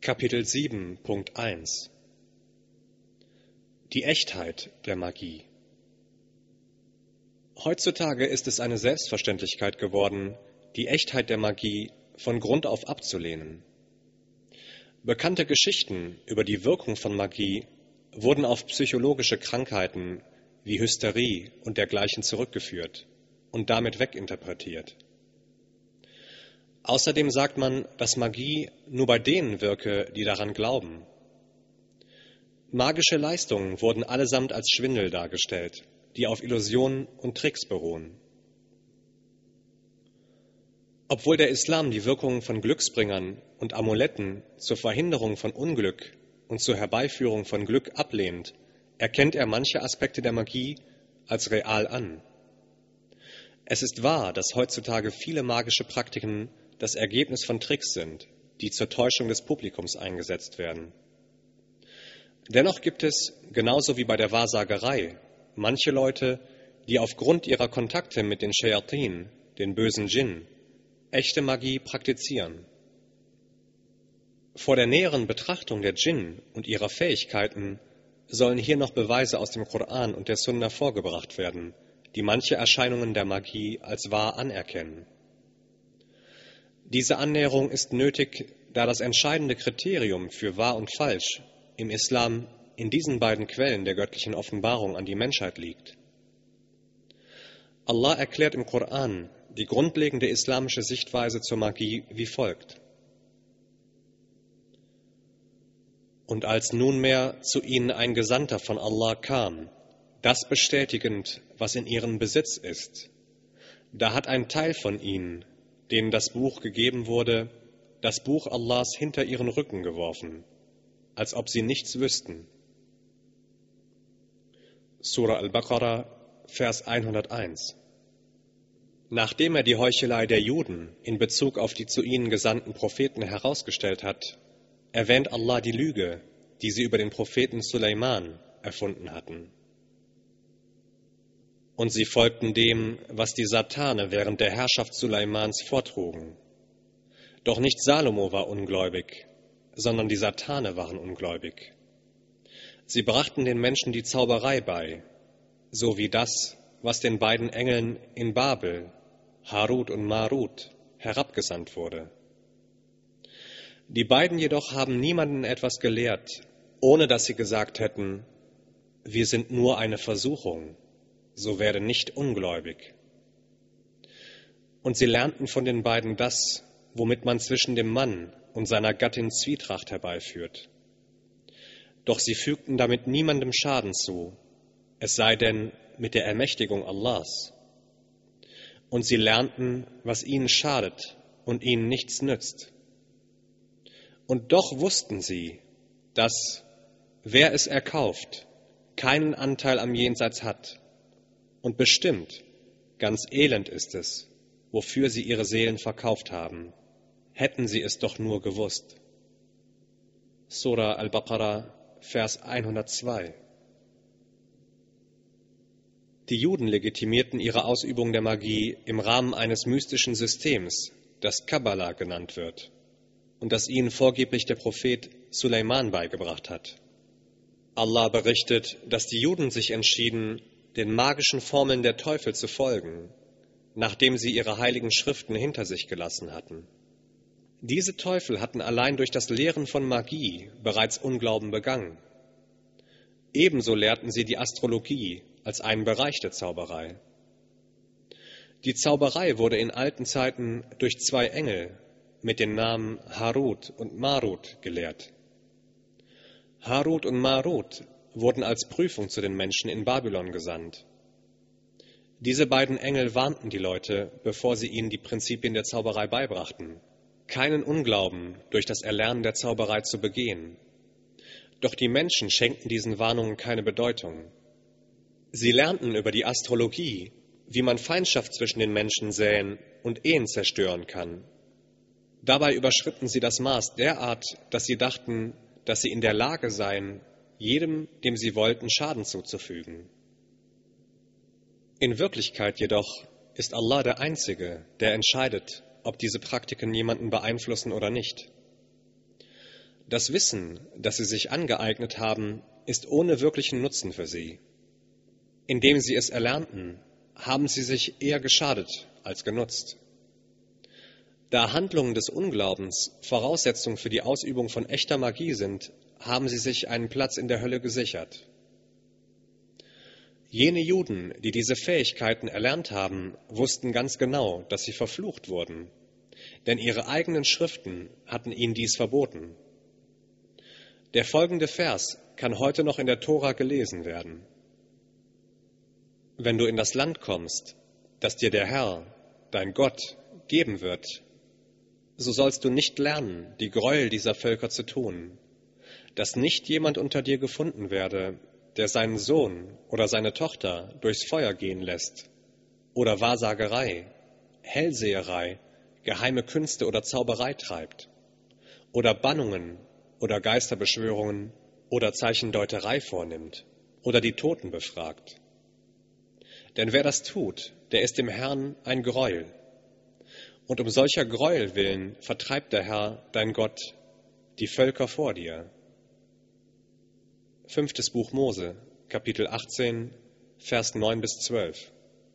Kapitel 7.1 Die Echtheit der Magie. Heutzutage ist es eine Selbstverständlichkeit geworden, die Echtheit der Magie von Grund auf abzulehnen. Bekannte Geschichten über die Wirkung von Magie wurden auf psychologische Krankheiten wie Hysterie und dergleichen zurückgeführt und damit weginterpretiert. Außerdem sagt man, dass Magie nur bei denen wirke, die daran glauben. Magische Leistungen wurden allesamt als Schwindel dargestellt, die auf Illusionen und Tricks beruhen. Obwohl der Islam die Wirkung von Glücksbringern und Amuletten zur Verhinderung von Unglück und zur Herbeiführung von Glück ablehnt, erkennt er manche Aspekte der Magie als real an. Es ist wahr, dass heutzutage viele magische Praktiken das Ergebnis von Tricks sind, die zur Täuschung des Publikums eingesetzt werden. Dennoch gibt es, genauso wie bei der Wahrsagerei, manche Leute, die aufgrund ihrer Kontakte mit den Shayatin, den bösen Djinn, echte Magie praktizieren. Vor der näheren Betrachtung der Djinn und ihrer Fähigkeiten sollen hier noch Beweise aus dem Koran und der Sunna vorgebracht werden, die manche Erscheinungen der Magie als wahr anerkennen. Diese Annäherung ist nötig, da das entscheidende Kriterium für wahr und falsch im Islam in diesen beiden Quellen der göttlichen Offenbarung an die Menschheit liegt. Allah erklärt im Koran die grundlegende islamische Sichtweise zur Magie wie folgt: Und als nunmehr zu ihnen ein Gesandter von Allah kam, das bestätigend, was in ihrem Besitz ist, da hat ein Teil von ihnen, denen das Buch gegeben wurde, das Buch Allahs hinter ihren Rücken geworfen, als ob sie nichts wüssten. Surah Al-Baqarah, Vers 101. Nachdem er die Heuchelei der Juden in Bezug auf die zu ihnen gesandten Propheten herausgestellt hat, erwähnt Allah die Lüge, die sie über den Propheten Suleiman erfunden hatten. Und sie folgten dem, was die Satane während der Herrschaft Suleimans vortrugen. Doch nicht Salomo war ungläubig, sondern die Satane waren ungläubig. Sie brachten den Menschen die Zauberei bei, so wie das, was den beiden Engeln in Babel, Harut und Marut, herabgesandt wurde. Die beiden jedoch haben niemanden etwas gelehrt, ohne dass sie gesagt hätten, wir sind nur eine Versuchung, so werde nicht ungläubig. Und sie lernten von den beiden das, womit man zwischen dem Mann und seiner Gattin Zwietracht herbeiführt. Doch sie fügten damit niemandem Schaden zu, es sei denn mit der Ermächtigung Allahs. Und sie lernten, was ihnen schadet und ihnen nichts nützt. Und doch wussten sie, dass, wer es erkauft, keinen Anteil am Jenseits hat. Und bestimmt, ganz elend ist es, wofür sie ihre Seelen verkauft haben. Hätten sie es doch nur gewusst. Surah Al-Baqarah, Vers 102. Die Juden legitimierten ihre Ausübung der Magie im Rahmen eines mystischen Systems, das Kabbala genannt wird und das ihnen vorgeblich der Prophet Suleiman beigebracht hat. Allah berichtet, dass die Juden sich entschieden, den magischen Formeln der Teufel zu folgen, nachdem sie ihre heiligen Schriften hinter sich gelassen hatten. Diese Teufel hatten allein durch das Lehren von Magie bereits Unglauben begangen. Ebenso lehrten sie die Astrologie als einen Bereich der Zauberei. Die Zauberei wurde in alten Zeiten durch zwei Engel mit den Namen Harut und Marut gelehrt. Harut und Marut wurden als Prüfung zu den Menschen in Babylon gesandt. Diese beiden Engel warnten die Leute, bevor sie ihnen die Prinzipien der Zauberei beibrachten, keinen Unglauben durch das Erlernen der Zauberei zu begehen. Doch die Menschen schenkten diesen Warnungen keine Bedeutung. Sie lernten über die Astrologie, wie man Feindschaft zwischen den Menschen säen und Ehen zerstören kann. Dabei überschritten sie das Maß derart, dass sie dachten, dass sie in der Lage seien, jedem, dem sie wollten, Schaden zuzufügen. In Wirklichkeit jedoch ist Allah der Einzige, der entscheidet, ob diese Praktiken jemanden beeinflussen oder nicht. Das Wissen, das sie sich angeeignet haben, ist ohne wirklichen Nutzen für sie. Indem sie es erlernten, haben sie sich eher geschadet als genutzt. Da Handlungen des Unglaubens Voraussetzung für die Ausübung von echter Magie sind, haben sie sich einen Platz in der Hölle gesichert. Jene Juden, die diese Fähigkeiten erlernt haben, wussten ganz genau, dass sie verflucht wurden, denn ihre eigenen Schriften hatten ihnen dies verboten. Der folgende Vers kann heute noch in der Tora gelesen werden. Wenn du in das Land kommst, das dir der Herr, dein Gott, geben wird, so sollst du nicht lernen, die Gräuel dieser Völker zu tun, dass nicht jemand unter dir gefunden werde, der seinen Sohn oder seine Tochter durchs Feuer gehen lässt, oder Wahrsagerei, Hellseherei, geheime Künste oder Zauberei treibt, oder Bannungen oder Geisterbeschwörungen oder Zeichendeuterei vornimmt, oder die Toten befragt. Denn wer das tut, der ist dem Herrn ein Greuel. Und um solcher Greuel willen vertreibt der Herr, dein Gott, die Völker vor dir. 5. Buch Mose, Kapitel 18, Vers 9 bis 12.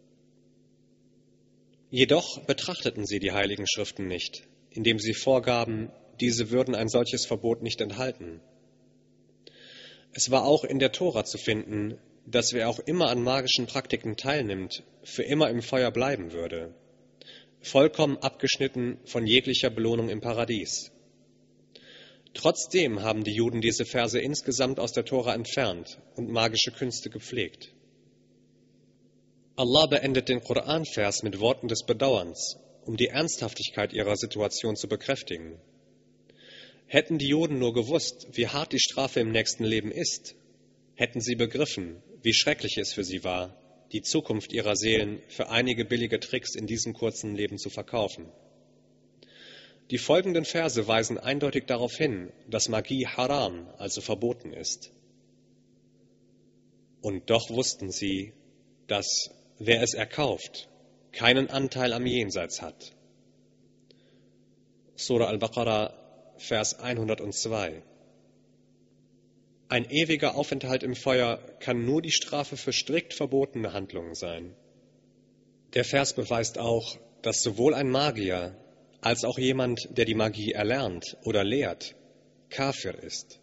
Jedoch betrachteten sie die heiligen Schriften nicht, indem sie vorgaben, diese würden ein solches Verbot nicht enthalten. Es war auch in der Tora zu finden, dass wer auch immer an magischen Praktiken teilnimmt, für immer im Feuer bleiben würde, vollkommen abgeschnitten von jeglicher Belohnung im Paradies. Trotzdem haben die Juden diese Verse insgesamt aus der Tora entfernt und magische Künste gepflegt. Allah beendet den Koran-Vers mit Worten des Bedauerns, um die Ernsthaftigkeit ihrer Situation zu bekräftigen. Hätten die Juden nur gewusst, wie hart die Strafe im nächsten Leben ist, hätten sie begriffen, wie schrecklich es für sie war, die Zukunft ihrer Seelen für einige billige Tricks in diesem kurzen Leben zu verkaufen. Die folgenden Verse weisen eindeutig darauf hin, dass Magie haram, also verboten ist. Und doch wussten sie, dass, wer es erkauft, keinen Anteil am Jenseits hat. Surah Al-Baqarah, Vers 102. Ein ewiger Aufenthalt im Feuer kann nur die Strafe für strikt verbotene Handlungen sein. Der Vers beweist auch, dass sowohl ein Magier als auch jemand, der die Magie erlernt oder lehrt, Kafir ist.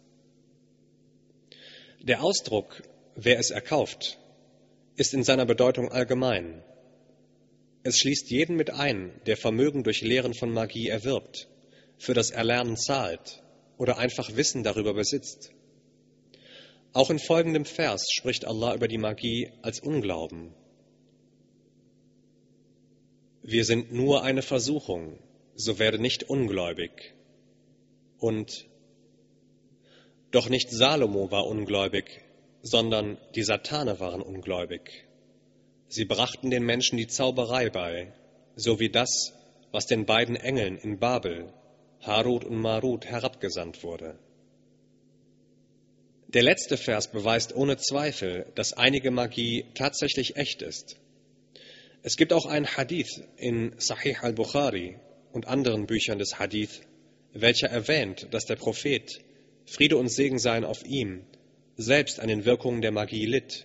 Der Ausdruck, wer es erkauft, ist in seiner Bedeutung allgemein. Es schließt jeden mit ein, der Vermögen durch Lehren von Magie erwirbt, für das Erlernen zahlt oder einfach Wissen darüber besitzt. Auch in folgendem Vers spricht Allah über die Magie als Unglauben. Wir sind nur eine Versuchung, so werde nicht ungläubig. Und doch nicht Salomo war ungläubig, sondern die Satane waren ungläubig. Sie brachten den Menschen die Zauberei bei, so wie das, was den beiden Engeln in Babel, Harut und Marut, herabgesandt wurde. Der letzte Vers beweist ohne Zweifel, dass einige Magie tatsächlich echt ist. Es gibt auch einen Hadith in Sahih al-Bukhari und anderen Büchern des Hadith, welcher erwähnt, dass der Prophet, Friede und Segen seien auf ihm, selbst an den Wirkungen der Magie litt.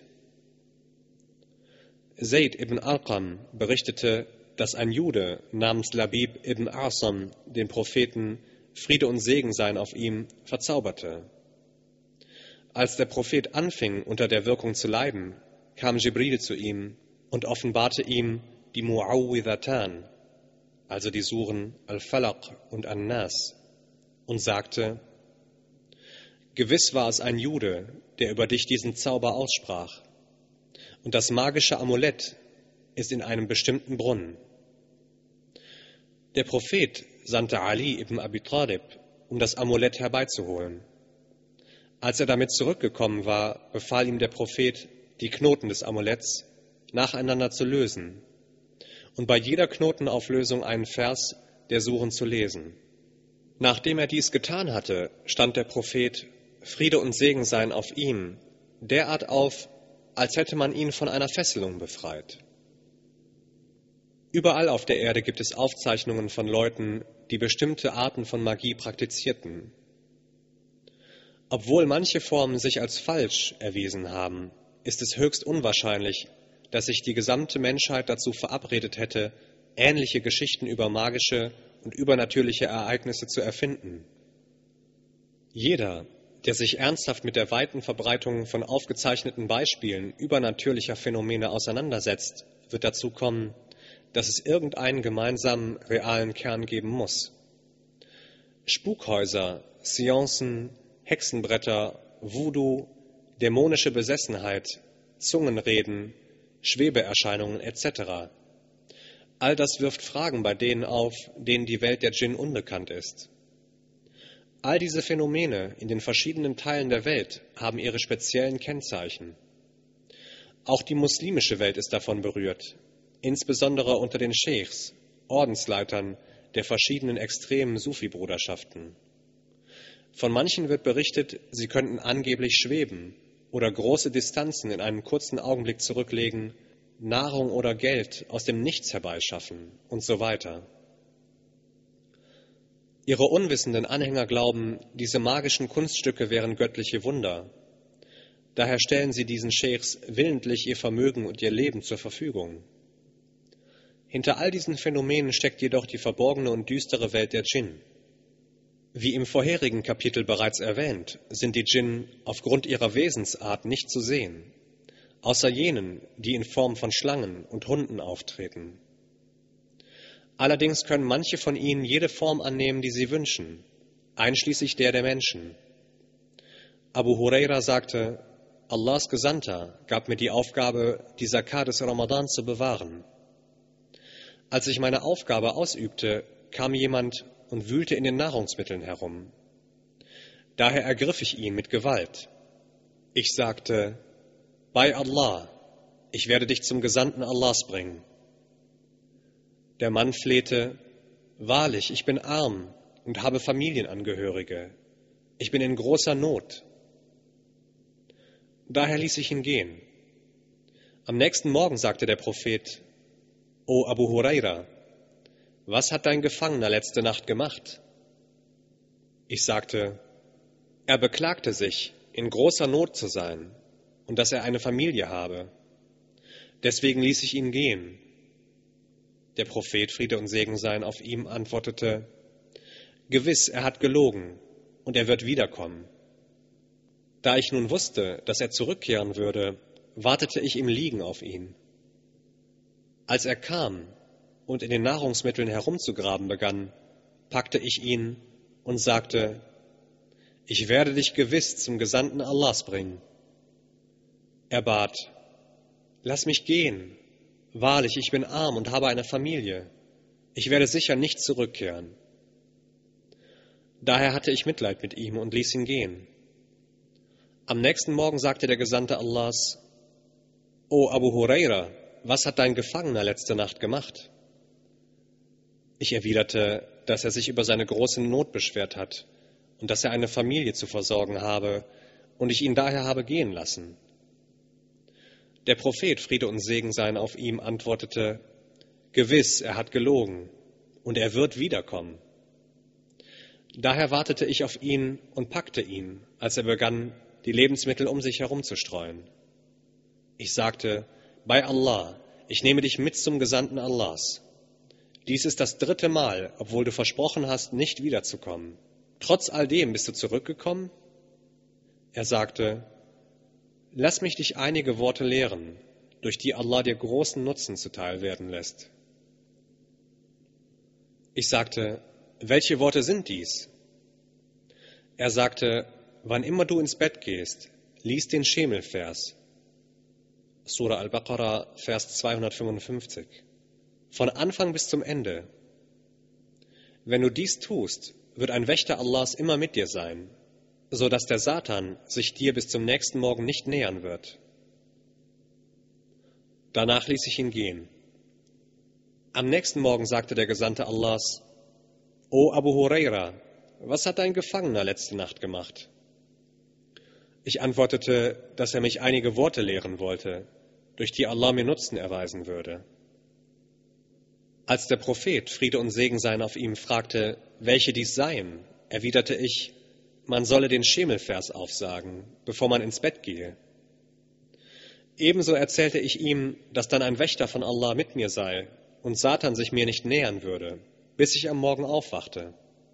Zayd ibn Arqam berichtete, dass ein Jude namens Labib ibn Asam den Propheten, Friede und Segen seien auf ihm, verzauberte. Als der Prophet anfing, unter der Wirkung zu leiden, kam Jibril zu ihm und offenbarte ihm die Mu'awwidhatan, also die Suren Al-Falaq und An-Nas, und sagte: Gewiss war es ein Jude, der über dich diesen Zauber aussprach. Und das magische Amulett ist in einem bestimmten Brunnen. Der Prophet sandte Ali ibn Abi Talib, um das Amulett herbeizuholen. Als er damit zurückgekommen war, befahl ihm der Prophet, die Knoten des Amuletts nacheinander zu lösen und bei jeder Knotenauflösung einen Vers der Suren zu lesen. Nachdem er dies getan hatte, stand der Prophet, Friede und Segen seien auf ihm, derart auf, als hätte man ihn von einer Fesselung befreit. Überall auf der Erde gibt es Aufzeichnungen von Leuten, die bestimmte Arten von Magie praktizierten. Obwohl manche Formen sich als falsch erwiesen haben, ist es höchst unwahrscheinlich, dass sich die gesamte Menschheit dazu verabredet hätte, ähnliche Geschichten über magische und übernatürliche Ereignisse zu erfinden. Jeder, der sich ernsthaft mit der weiten Verbreitung von aufgezeichneten Beispielen übernatürlicher Phänomene auseinandersetzt, wird dazu kommen, dass es irgendeinen gemeinsamen, realen Kern geben muss. Spukhäuser, Seancen, Hexenbretter, Voodoo, dämonische Besessenheit, Zungenreden, Schwebeerscheinungen etc. All das wirft Fragen bei denen auf, denen die Welt der Dschinn unbekannt ist. All diese Phänomene in den verschiedenen Teilen der Welt haben ihre speziellen Kennzeichen. Auch die muslimische Welt ist davon berührt, insbesondere unter den Scheichs, Ordensleitern der verschiedenen extremen Sufi-Bruderschaften. Von manchen wird berichtet, sie könnten angeblich schweben oder große Distanzen in einem kurzen Augenblick zurücklegen, Nahrung oder Geld aus dem Nichts herbeischaffen und so weiter. Ihre unwissenden Anhänger glauben, diese magischen Kunststücke wären göttliche Wunder. Daher stellen sie diesen Scheichs willentlich ihr Vermögen und ihr Leben zur Verfügung. Hinter all diesen Phänomenen steckt jedoch die verborgene und düstere Welt der Dschinn. Wie im vorherigen Kapitel bereits erwähnt, sind die Dschinn aufgrund ihrer Wesensart nicht zu sehen, außer jenen, die in Form von Schlangen und Hunden auftreten. Allerdings können manche von ihnen jede Form annehmen, die sie wünschen, einschließlich der Menschen. Abu Huraira sagte, Allahs Gesandter gab mir die Aufgabe, die Zakat des Ramadan zu bewahren. Als ich meine Aufgabe ausübte, kam jemand und wühlte in den Nahrungsmitteln herum. Daher ergriff ich ihn mit Gewalt. Ich sagte, bei Allah, ich werde dich zum Gesandten Allahs bringen. Der Mann flehte, wahrlich, ich bin arm und habe Familienangehörige. Ich bin in großer Not. Daher ließ ich ihn gehen. Am nächsten Morgen sagte der Prophet, O Abu Huraira, was hat dein Gefangener letzte Nacht gemacht? Ich sagte, er beklagte sich, in großer Not zu sein und dass er eine Familie habe. Deswegen ließ ich ihn gehen. Der Prophet, Friede und Segen seien auf ihm, antwortete, gewiss, er hat gelogen und er wird wiederkommen. Da ich nun wusste, dass er zurückkehren würde, wartete ich im Liegen auf ihn. Als er kam und in den Nahrungsmitteln herumzugraben begann, packte ich ihn und sagte, ich werde dich gewiss zum Gesandten Allahs bringen. Er bat, lass mich gehen. Wahrlich, ich bin arm und habe eine Familie. Ich werde sicher nicht zurückkehren. Daher hatte ich Mitleid mit ihm und ließ ihn gehen. Am nächsten Morgen sagte der Gesandte Allahs, O Abu Huraira, was hat dein Gefangener letzte Nacht gemacht? Ich erwiderte, dass er sich über seine große Not beschwert hat und dass er eine Familie zu versorgen habe und ich ihn daher habe gehen lassen. Der Prophet, Friede und Segen seien auf ihm, antwortete, gewiss, er hat gelogen und er wird wiederkommen. Daher wartete ich auf ihn und packte ihn, als er begann, die Lebensmittel um sich herumzustreuen. Ich sagte, bei Allah, ich nehme dich mit zum Gesandten Allahs. Dies ist das 3. Mal, obwohl du versprochen hast, nicht wiederzukommen. Trotz all dem bist du zurückgekommen? Er sagte, lass mich dich einige Worte lehren, durch die Allah dir großen Nutzen zuteil werden lässt. Ich sagte, welche Worte sind dies? Er sagte, wann immer du ins Bett gehst, lies den Schemelvers. Surah Al-Baqarah, Vers 255. Von Anfang bis zum Ende. Wenn du dies tust, wird ein Wächter Allahs immer mit dir sein, so dass der Satan sich dir bis zum nächsten Morgen nicht nähern wird. Danach ließ ich ihn gehen. Am nächsten Morgen sagte der Gesandte Allahs, O Abu Huraira, was hat dein Gefangener letzte Nacht gemacht? Ich antwortete, dass er mich einige Worte lehren wollte, durch die Allah mir Nutzen erweisen würde. Als der Prophet, Friede und Segen seien auf ihm, fragte, welche dies seien, erwiderte ich, man solle den Schemelvers aufsagen, bevor man ins Bett gehe. Ebenso erzählte ich ihm, dass dann ein Wächter von Allah mit mir sei und Satan sich mir nicht nähern würde, bis ich am Morgen aufwachte.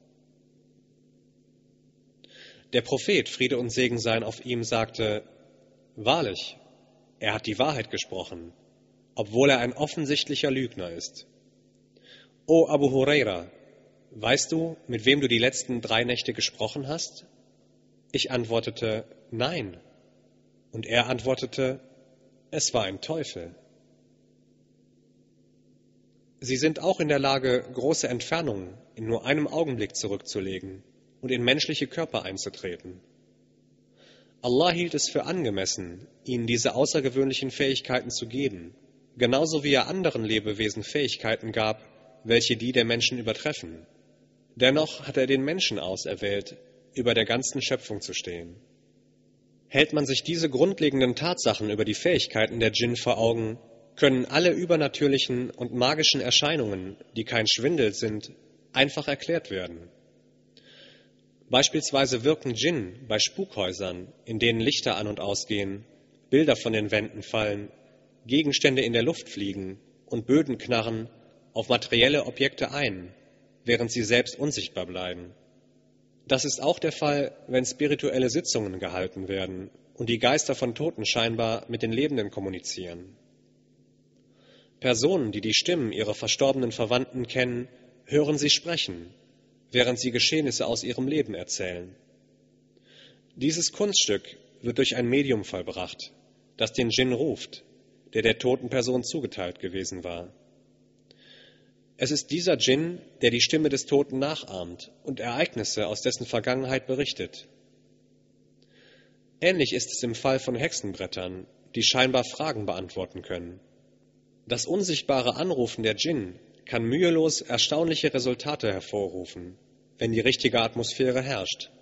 Der Prophet, Friede und Segen seien auf ihm, sagte: Wahrlich, er hat die Wahrheit gesprochen, obwohl er ein offensichtlicher Lügner ist. O Abu Huraira, weißt du, mit wem du die letzten 3 Nächte gesprochen hast? Ich antwortete: Nein. Und er antwortete: Es war ein Teufel. Sie sind auch in der Lage, große Entfernungen in nur einem Augenblick zurückzulegen und in menschliche Körper einzutreten. Allah hielt es für angemessen, ihnen diese außergewöhnlichen Fähigkeiten zu geben, genauso wie er anderen Lebewesen Fähigkeiten gab, welche die der Menschen übertreffen. Dennoch hat er den Menschen auserwählt, über der ganzen Schöpfung zu stehen. Hält man sich diese grundlegenden Tatsachen über die Fähigkeiten der Dschinn vor Augen, können alle übernatürlichen und magischen Erscheinungen, die kein Schwindel sind, einfach erklärt werden. Beispielsweise wirken Dschinn bei Spukhäusern, in denen Lichter an und ausgehen, Bilder von den Wänden fallen, Gegenstände in der Luft fliegen und Böden knarren, auf materielle Objekte ein, während sie selbst unsichtbar bleiben. Das ist auch der Fall, wenn spirituelle Sitzungen gehalten werden und die Geister von Toten scheinbar mit den Lebenden kommunizieren. Personen, die die Stimmen ihrer verstorbenen Verwandten kennen, hören sie sprechen, während sie Geschehnisse aus ihrem Leben erzählen. Dieses Kunststück wird durch ein Medium vollbracht, das den Dschinn ruft, der toten Person zugeteilt gewesen war. Es ist dieser Dschinn, der die Stimme des Toten nachahmt und Ereignisse aus dessen Vergangenheit berichtet. Ähnlich ist es im Fall von Hexenbrettern, die scheinbar Fragen beantworten können. Das unsichtbare Anrufen der Dschinn kann mühelos erstaunliche Resultate hervorrufen, wenn die richtige Atmosphäre herrscht.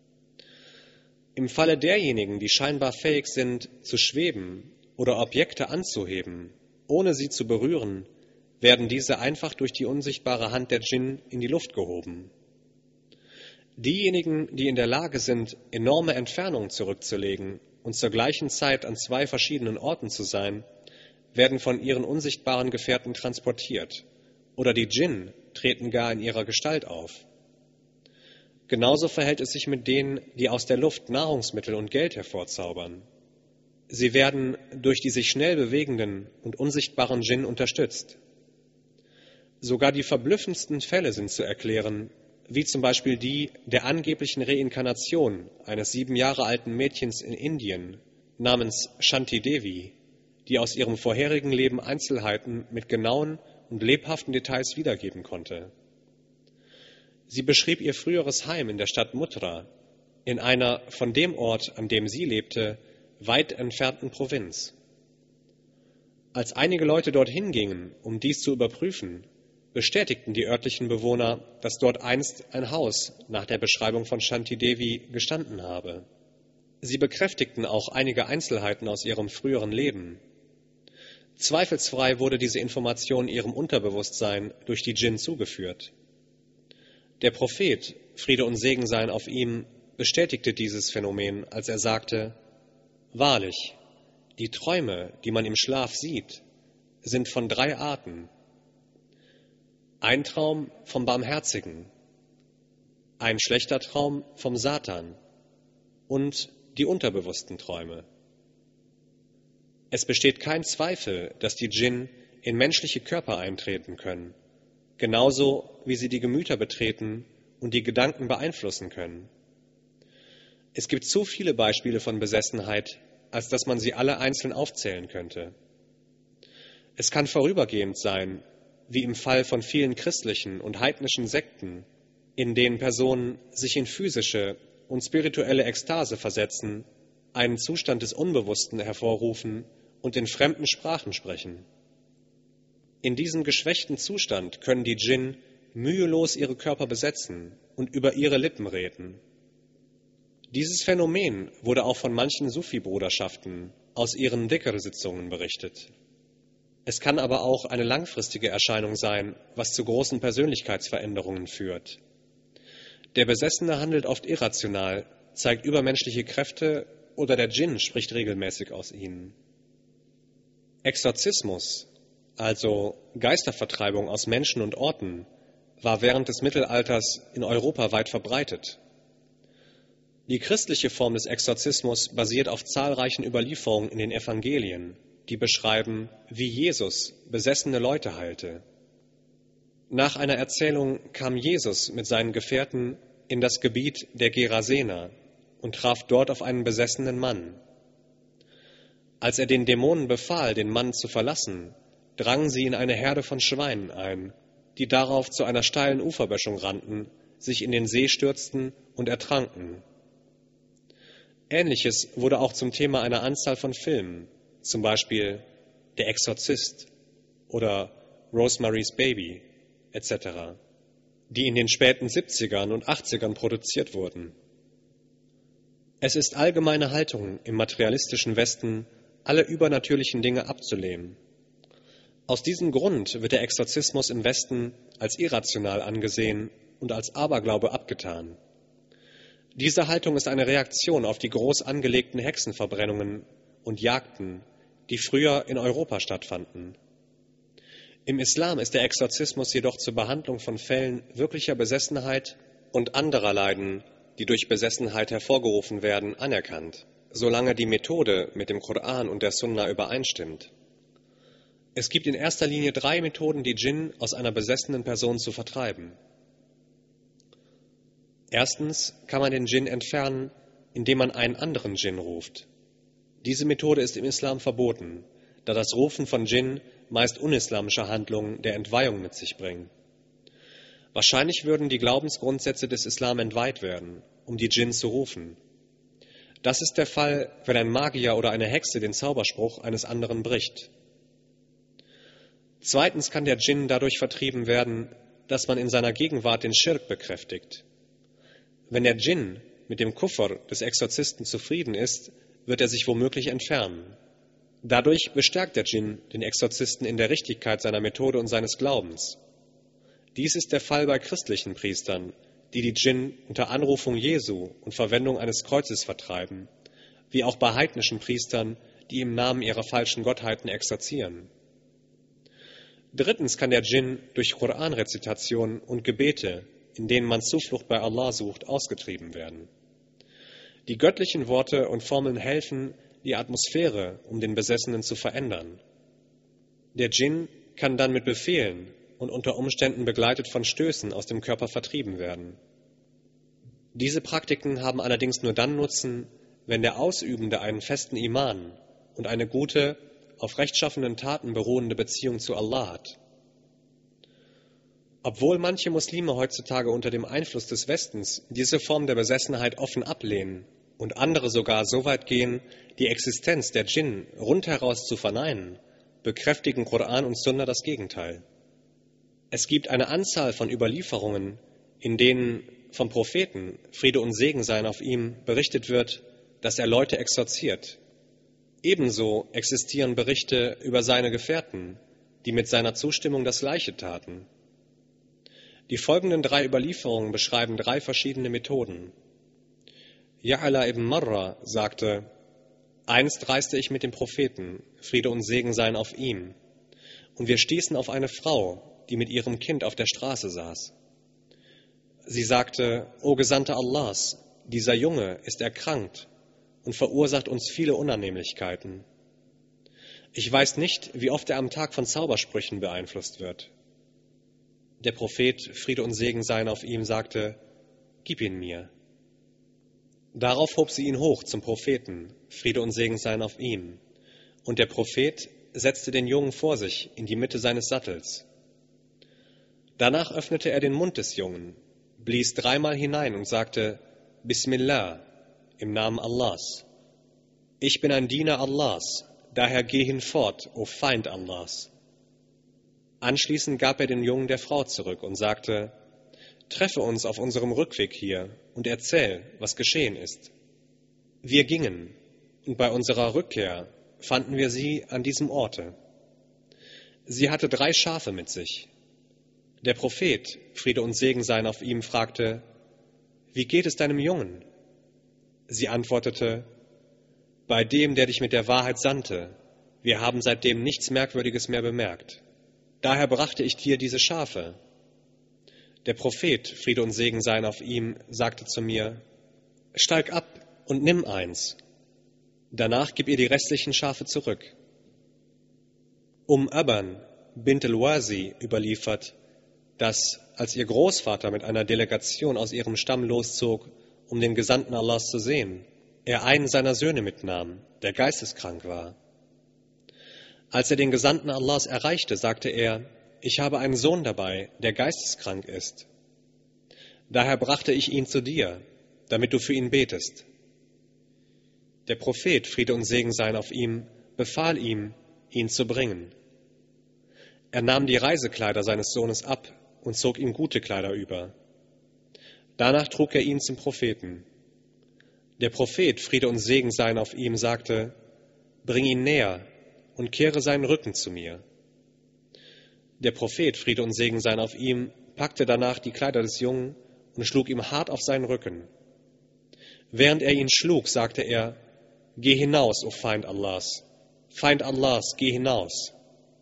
Im Falle derjenigen, die scheinbar fähig sind, zu schweben oder Objekte anzuheben, ohne sie zu berühren, werden diese einfach durch die unsichtbare Hand der Dschinn in die Luft gehoben. Diejenigen, die in der Lage sind, enorme Entfernungen zurückzulegen und zur gleichen Zeit an 2 verschiedenen Orten zu sein, werden von ihren unsichtbaren Gefährten transportiert, oder die Dschinn treten gar in ihrer Gestalt auf. Genauso verhält es sich mit denen, die aus der Luft Nahrungsmittel und Geld hervorzaubern. Sie werden durch die sich schnell bewegenden und unsichtbaren Dschinn unterstützt. Sogar die verblüffendsten Fälle sind zu erklären, wie zum Beispiel die der angeblichen Reinkarnation eines 7 Jahre alten Mädchens in Indien namens Shanti Devi, die aus ihrem vorherigen Leben Einzelheiten mit genauen und lebhaften Details wiedergeben konnte. Sie beschrieb ihr früheres Heim in der Stadt Mutra, in einer von dem Ort, an dem sie lebte, weit entfernten Provinz. Als einige Leute dorthin gingen, um dies zu überprüfen, bestätigten die örtlichen Bewohner, dass dort einst ein Haus nach der Beschreibung von Shanti Devi gestanden habe. Sie bekräftigten auch einige Einzelheiten aus ihrem früheren Leben. Zweifelsfrei wurde diese Information ihrem Unterbewusstsein durch die Dschinn zugeführt. Der Prophet, Friede und Segen seien auf ihm, bestätigte dieses Phänomen, als er sagte: Wahrlich, die Träume, die man im Schlaf sieht, sind von 3 Arten. Ein Traum vom Barmherzigen, ein schlechter Traum vom Satan und die unterbewussten Träume. Es besteht kein Zweifel, dass die Dschinn in menschliche Körper eintreten können, genauso wie sie die Gemüter betreten und die Gedanken beeinflussen können. Es gibt zu viele Beispiele von Besessenheit, als dass man sie alle einzeln aufzählen könnte. Es kann vorübergehend sein, wie im Fall von vielen christlichen und heidnischen Sekten, in denen Personen sich in physische und spirituelle Ekstase versetzen, einen Zustand des Unbewussten hervorrufen und in fremden Sprachen sprechen. In diesem geschwächten Zustand können die Dschinn mühelos ihre Körper besetzen und über ihre Lippen reden. Dieses Phänomen wurde auch von manchen Sufi-Bruderschaften aus ihren Dhikr-Sitzungen berichtet. Es kann aber auch eine langfristige Erscheinung sein, was zu großen Persönlichkeitsveränderungen führt. Der Besessene handelt oft irrational, zeigt übermenschliche Kräfte oder der Dschinn spricht regelmäßig aus ihnen. Exorzismus, also Geistervertreibung aus Menschen und Orten, war während des Mittelalters in Europa weit verbreitet. Die christliche Form des Exorzismus basiert auf zahlreichen Überlieferungen in den Evangelien, die beschreiben, wie Jesus besessene Leute heilte. Nach einer Erzählung kam Jesus mit seinen Gefährten in das Gebiet der Gerasener und traf dort auf einen besessenen Mann. Als er den Dämonen befahl, den Mann zu verlassen, drangen sie in eine Herde von Schweinen ein, die darauf zu einer steilen Uferböschung rannten, sich in den See stürzten und ertranken. Ähnliches wurde auch zum Thema einer Anzahl von Filmen, zum Beispiel Der Exorzist oder Rosemary's Baby etc., die in den späten 70ern und 80ern produziert wurden. Es ist allgemeine Haltung im materialistischen Westen, alle übernatürlichen Dinge abzulehnen. Aus diesem Grund wird der Exorzismus im Westen als irrational angesehen und als Aberglaube abgetan. Diese Haltung ist eine Reaktion auf die groß angelegten Hexenverbrennungen und Jagden, die früher in Europa stattfanden. Im Islam ist der Exorzismus jedoch zur Behandlung von Fällen wirklicher Besessenheit und anderer Leiden, die durch Besessenheit hervorgerufen werden, anerkannt, solange die Methode mit dem Koran und der Sunna übereinstimmt. Es gibt in erster Linie 3 Methoden, die Dschinn aus einer besessenen Person zu vertreiben. Erstens kann man den Dschinn entfernen, indem man einen anderen Dschinn ruft. Diese Methode ist im Islam verboten, da das Rufen von Dschinn meist unislamische Handlungen der Entweihung mit sich bringen. Wahrscheinlich würden die Glaubensgrundsätze des Islam entweiht werden, um die Dschinn zu rufen. Das ist der Fall, wenn ein Magier oder eine Hexe den Zauberspruch eines anderen bricht. Zweitens kann der Dschinn dadurch vertrieben werden, dass man in seiner Gegenwart den Schirk bekräftigt. Wenn der Dschinn mit dem Kufr des Exorzisten zufrieden ist, wird er sich womöglich entfernen. Dadurch bestärkt der Dschinn den Exorzisten in der Richtigkeit seiner Methode und seines Glaubens. Dies ist der Fall bei christlichen Priestern, die die Dschinn unter Anrufung Jesu und Verwendung eines Kreuzes vertreiben, wie auch bei heidnischen Priestern, die im Namen ihrer falschen Gottheiten exorzieren. Drittens kann der Dschinn durch Koranrezitation und Gebete, in denen man Zuflucht bei Allah sucht, ausgetrieben werden. Die göttlichen Worte und Formeln helfen, die Atmosphäre um den Besessenen zu verändern. Der Dschinn kann dann mit Befehlen und unter Umständen begleitet von Stößen aus dem Körper vertrieben werden. Diese Praktiken haben allerdings nur dann Nutzen, wenn der Ausübende einen festen Iman und eine gute, auf rechtschaffenen Taten beruhende Beziehung zu Allah hat. Obwohl manche Muslime heutzutage unter dem Einfluss des Westens diese Form der Besessenheit offen ablehnen und andere sogar so weit gehen, die Existenz der Dschinn rundheraus zu verneinen, bekräftigen Koran und Sunna das Gegenteil. Es gibt eine Anzahl von Überlieferungen, in denen vom Propheten, Friede und Segen seien auf ihm, berichtet wird, dass er Leute exorziert. Ebenso existieren Berichte über seine Gefährten, die mit seiner Zustimmung das Gleiche taten. Die folgenden 3 Überlieferungen beschreiben 3 verschiedene Methoden. Ya'la ibn Marra sagte: Einst reiste ich mit dem Propheten, Friede und Segen seien auf ihm, und wir stießen auf eine Frau, die mit ihrem Kind auf der Straße saß. Sie sagte: O Gesandter Allahs, dieser Junge ist erkrankt und verursacht uns viele Unannehmlichkeiten. Ich weiß nicht, wie oft er am Tag von Zaubersprüchen beeinflusst wird. Der Prophet, Friede und Segen seien auf ihm, sagte: Gib ihn mir. Darauf hob sie ihn hoch zum Propheten, Friede und Segen seien auf ihm, und der Prophet setzte den Jungen vor sich in die Mitte seines Sattels. Danach öffnete er den Mund des Jungen, blies 3-mal hinein und sagte: Bismillah, im Namen Allahs. Ich bin ein Diener Allahs, daher geh hinfort, o Feind Allahs. Anschließend gab er den Jungen der Frau zurück und sagte: Treffe uns auf unserem Rückweg hier und erzähl, was geschehen ist. Wir gingen, und bei unserer Rückkehr fanden wir sie an diesem Orte. Sie hatte 3 Schafe mit sich. Der Prophet, Friede und Segen seien auf ihm, fragte: wie geht es deinem Jungen?« Sie antwortete: »Bei dem, der dich mit der Wahrheit sandte. Wir haben seitdem nichts Merkwürdiges mehr bemerkt. Daher brachte ich dir diese Schafe.« Der Prophet, Friede und Segen seien auf ihm, sagte zu mir: »Steig ab und nimm eins. Danach gib ihr die restlichen Schafe zurück.« Aban bint al-Wazi überliefert, dass, als ihr Großvater mit einer Delegation aus ihrem Stamm loszog, um den Gesandten Allahs zu sehen, er einen seiner Söhne mitnahm, der geisteskrank war. Als er den Gesandten Allahs erreichte, sagte er: »Ich habe einen Sohn dabei, der geisteskrank ist. Daher brachte ich ihn zu dir, damit du für ihn betest.« Der Prophet, Friede und Segen seien auf ihm, befahl ihm, ihn zu bringen. Er nahm die Reisekleider seines Sohnes ab und zog ihm gute Kleider über. Danach trug er ihn zum Propheten. Der Prophet, Friede und Segen seien auf ihm, sagte: »Bring ihn näher und kehre seinen Rücken zu mir.« Der Prophet, Friede und Segen seien auf ihm, packte danach die Kleider des Jungen und schlug ihm hart auf seinen Rücken. Während er ihn schlug, sagte er: »Geh hinaus, o Feind Allahs! Feind Allahs, geh hinaus!«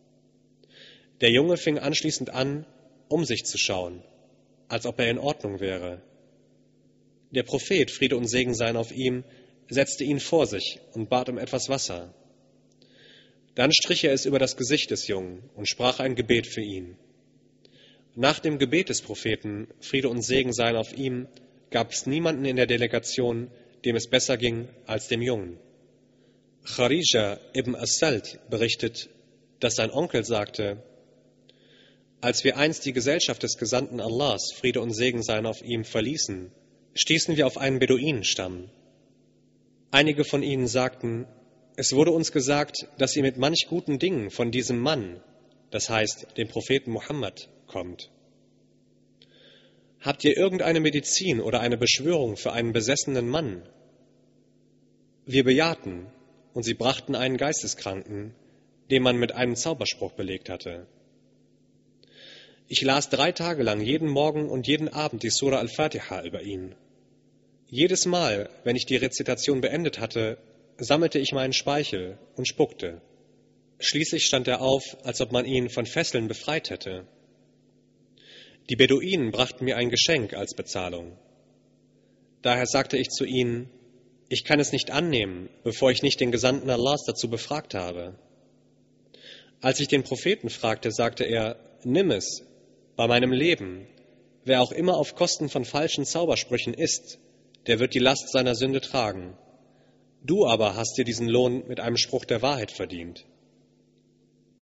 Der Junge fing anschließend an, um sich zu schauen, als ob er in Ordnung wäre. Der Prophet, Friede und Segen seien auf ihm, setzte ihn vor sich und bat um etwas Wasser. Dann strich er es über das Gesicht des Jungen und sprach ein Gebet für ihn. Nach dem Gebet des Propheten, Friede und Segen seien auf ihm, gab es niemanden in der Delegation, dem es besser ging als dem Jungen. Kharija ibn as-Salt berichtet, dass sein Onkel sagte: »Als wir einst die Gesellschaft des Gesandten Allahs, Friede und Segen seien auf ihm, verließen, stießen wir auf einen Beduinenstamm. Einige von ihnen sagten: Es wurde uns gesagt, dass ihr mit manch guten Dingen von diesem Mann, das heißt dem Propheten Muhammad, kommt. Habt ihr irgendeine Medizin oder eine Beschwörung für einen besessenen Mann?« Wir bejahten, und sie brachten einen Geisteskranken, den man mit einem Zauberspruch belegt hatte. Ich las 3 Tage lang jeden Morgen und jeden Abend die Sura al-Fatiha über ihn. Jedes Mal, wenn ich die Rezitation beendet hatte, sammelte ich meinen Speichel und spuckte. Schließlich stand er auf, als ob man ihn von Fesseln befreit hätte. Die Beduinen brachten mir ein Geschenk als Bezahlung. Daher sagte ich zu ihnen: Ich kann es nicht annehmen, bevor ich nicht den Gesandten Allahs dazu befragt habe. Als ich den Propheten fragte, sagte er: Nimm es, bei meinem Leben. Wer auch immer auf Kosten von falschen Zaubersprüchen isst, der wird die Last seiner Sünde tragen. Du aber hast dir diesen Lohn mit einem Spruch der Wahrheit verdient.